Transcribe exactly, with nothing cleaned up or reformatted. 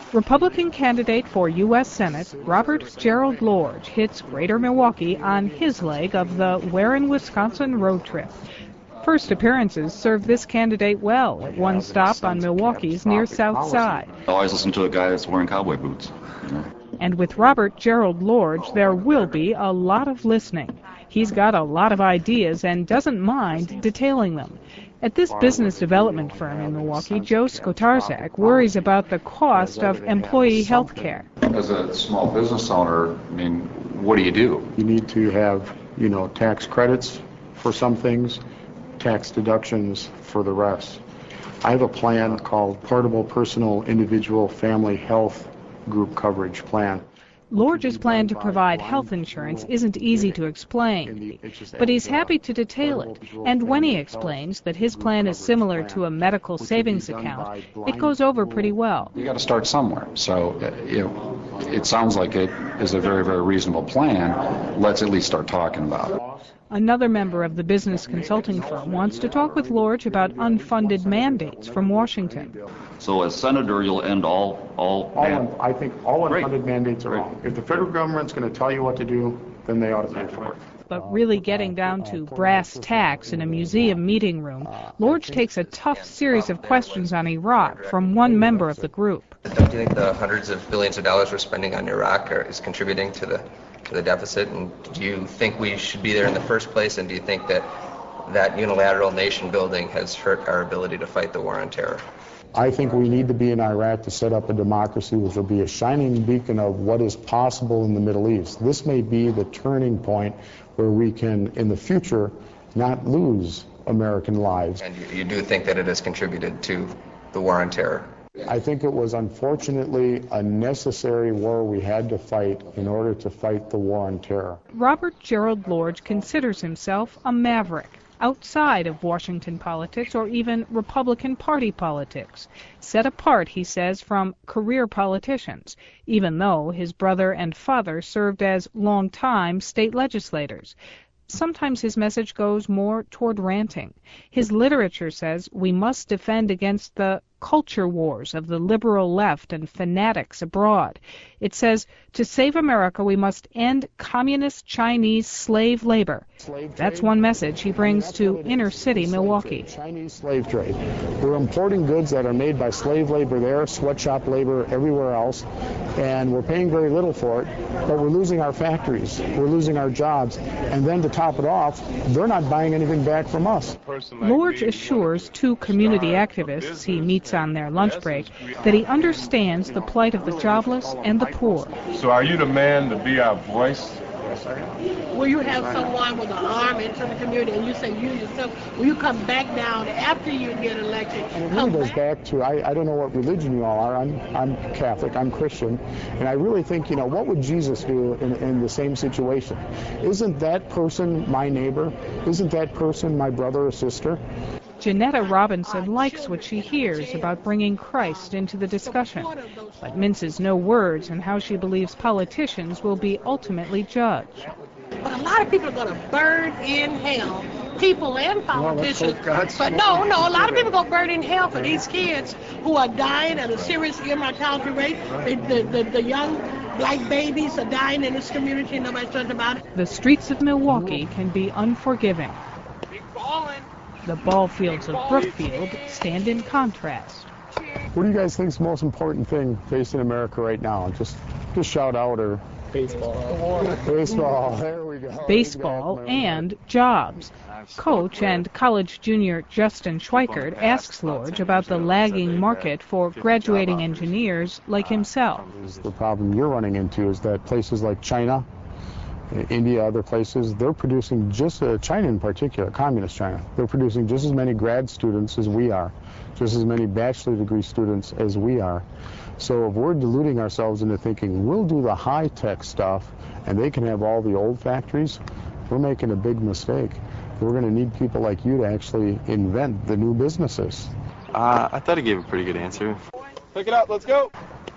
Republican candidate for U S Senate Robert Gerald Lorge hits Greater Milwaukee on his leg of the Where in Wisconsin road trip. First appearances served this candidate well at one stop on Milwaukee's near South Side. I always listen to a guy that's wearing cowboy boots. You know? And with Robert Gerald Lorge, there will be a lot of listening. He's got a lot of ideas and doesn't mind detailing them. At this business development firm in Milwaukee, Joe Skotarzak worries about the cost of employee health care. As a small business owner, I mean, what do you do? You need to have, you know, tax credits for some things, tax deductions for the rest. I have a plan called Portable Personal Individual Family Health Group Coverage Plan. Lorge's plan to provide health insurance isn't easy to explain, but he's happy to detail it. And when he explains that his plan is similar to a medical savings account, it goes over pretty well. You got to start somewhere. So, you know, it sounds like it is a very, very reasonable plan. Let's at least start talking about it. Another member of the business consulting firm wants to talk with Lorge about unfunded mandates from Washington. So as senator, you'll end all all. all un- I think all unfunded mandates are wrong. If the federal government's going to tell you what to do, then they ought to pay for it. But really getting down to brass tacks in a museum meeting room, Lorge takes a tough series of questions on Iraq from one member of the group. Don't you think the hundreds of billions of dollars we're spending on Iraq are, is contributing to the to the deficit? And do you think we should be there in the first place? And do you think that that unilateral nation building has hurt our ability to fight the war on terror? I think we need to be in Iraq to set up a democracy which will be a shining beacon of what is possible in the Middle East. This may be the turning point where we can, in the future, not lose American lives. And you, you do think that it has contributed to the war on terror? I think it was unfortunately a necessary war we had to fight in order to fight the war on terror. Robert Gerald Lorge considers himself a maverick, outside of Washington politics or even Republican Party politics, set apart, he says, from career politicians, even though his brother and father served as long-time state legislators. Sometimes his message goes more toward ranting. His literature says we must defend against the culture wars of the liberal left and fanatics abroad. It says, to save America, we must end communist Chinese slave labor. That's one message he brings to inner-city Milwaukee. Chinese slave trade. We're importing goods that are made by slave labor there, sweatshop labor everywhere else, and we're paying very little for it, but we're losing our factories, we're losing our jobs, and then to top it off, they're not buying anything back from us. Lorge assures two community activists he meets on their lunch break that he understands the plight of the jobless and the poor. So are you the man to be our voice? Will you have someone with an arm into the community and you say you yourself, will you come back down after you get elected? And it really goes back to, I, I don't know what religion you all are. I'm, I'm Catholic, I'm Christian, and I really think, you know, what would Jesus do in, in the same situation? Isn't that person my neighbor? Isn't that person my brother or sister? Janetta Robinson likes what she hears about bringing Christ into the discussion, but minces no words on how she believes politicians will be ultimately judged. But a lot of people are going to burn in hell, people and politicians. But no, no, a lot of people are going to burn in hell for these kids who are dying at a serious immortality rate. The, the, the, the young black babies are dying in this community, nobody's talking about it. The streets of Milwaukee can be unforgiving. The ball fields of Brookfield stand in contrast. What do you guys think is the most important thing facing America right now? Just, just shout out or... Baseball. Baseball, there we go. Baseball and jobs. Coach and college junior Justin Schweikert asks Lorge about the lagging market for graduating engineers like himself. The problem you're running into is that places like China, India, other places, they're producing just, uh, China in particular, communist China, they're producing just as many grad students as we are, just as many bachelor degree students as we are. So if we're deluding ourselves into thinking we'll do the high-tech stuff and they can have all the old factories, we're making a big mistake. We're going to need people like you to actually invent the new businesses. Uh, I thought I gave a pretty good answer. Pick it up, let's go.